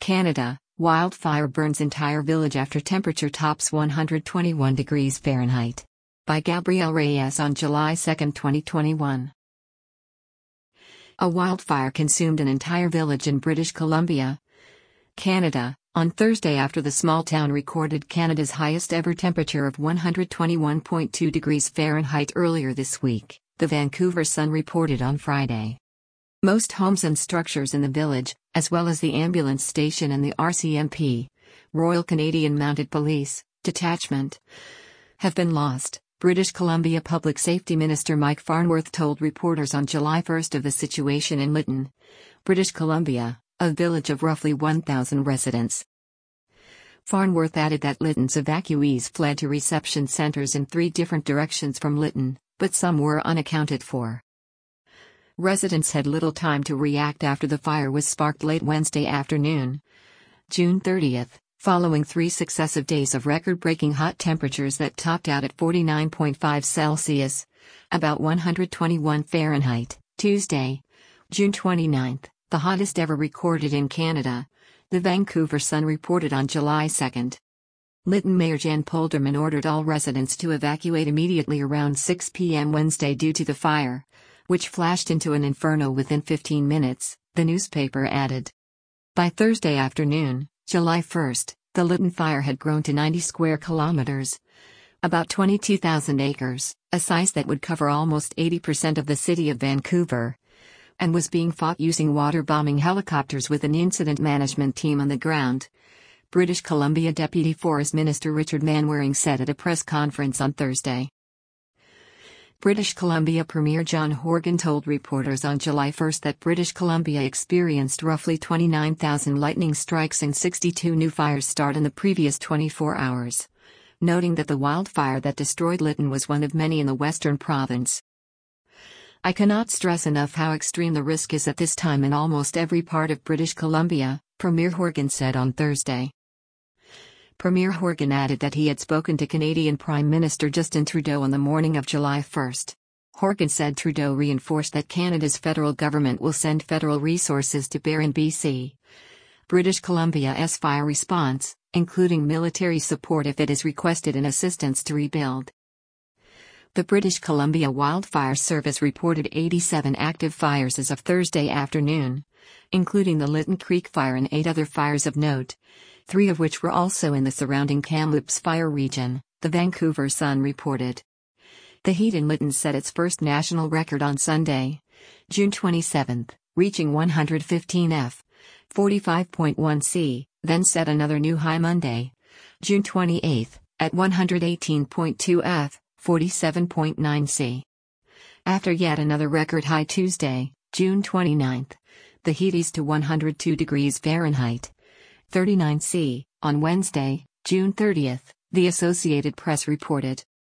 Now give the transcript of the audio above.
Canada, wildfire burns entire village after temperature tops 121 degrees Fahrenheit. By Gabrielle Reyes on July 2, 2021. A wildfire consumed an entire village in British Columbia, Canada, on Thursday after the small town recorded Canada's highest ever temperature of 121.2 degrees Fahrenheit earlier this week, the Vancouver Sun reported on Friday. Most homes and structures in the village, as well as the ambulance station and the RCMP, Royal Canadian Mounted Police, detachment, have been lost, British Columbia Public Safety Minister Mike Farnworth told reporters on July 1 of the situation in Lytton, British Columbia, a village of roughly 1,000 residents. Farnworth added that Lytton's evacuees fled to reception centers in 3 different directions from Lytton, but some were unaccounted for. Residents had little time to react after the fire was sparked late Wednesday afternoon, June 30, following 3 successive days of record-breaking hot temperatures that topped out at 49.5 Celsius, about 121 Fahrenheit, Tuesday, June 29, the hottest ever recorded in Canada, the Vancouver Sun reported on July 2. Lytton Mayor Jan Polderman ordered all residents to evacuate immediately around 6 p.m. Wednesday due to the fire, which flashed into an inferno within 15 minutes, the newspaper added. By Thursday afternoon, July 1, the Lytton fire had grown to 90 square kilometers, about 22,000 acres, a size that would cover almost 80% of the city of Vancouver, and was being fought using water-bombing helicopters with an incident management team on the ground, British Columbia Deputy Forest Minister Richard Manwaring said at a press conference on Thursday. British Columbia Premier John Horgan told reporters on July 1 that British Columbia experienced roughly 29,000 lightning strikes and 62 new fires start in the previous 24 hours, noting that the wildfire that destroyed Lytton was one of many in the western province. I cannot stress enough how extreme the risk is at this time in almost every part of British Columbia, Premier Horgan said on Thursday. Premier Horgan added that he had spoken to Canadian Prime Minister Justin Trudeau on the morning of July 1. Horgan said Trudeau reinforced that Canada's federal government will send federal resources to bear in BC, British Columbia's fire response, including military support if it is requested and assistance to rebuild. The British Columbia Wildfire Service reported 87 active fires as of Thursday afternoon, including the Lytton Creek fire and 8 other fires of note, 3 of which were also in the surrounding Kamloops fire region, the Vancouver Sun reported. The heat in Lytton set its first national record on Sunday, June 27, reaching 115 F, 45.1 C, then set another new high Monday, June 28, at 118.2 F, 47.9 C. After yet another record high Tuesday, June 29, the heat eased to 102 degrees Fahrenheit, 39 C, on Wednesday, June 30, the Associated Press reported.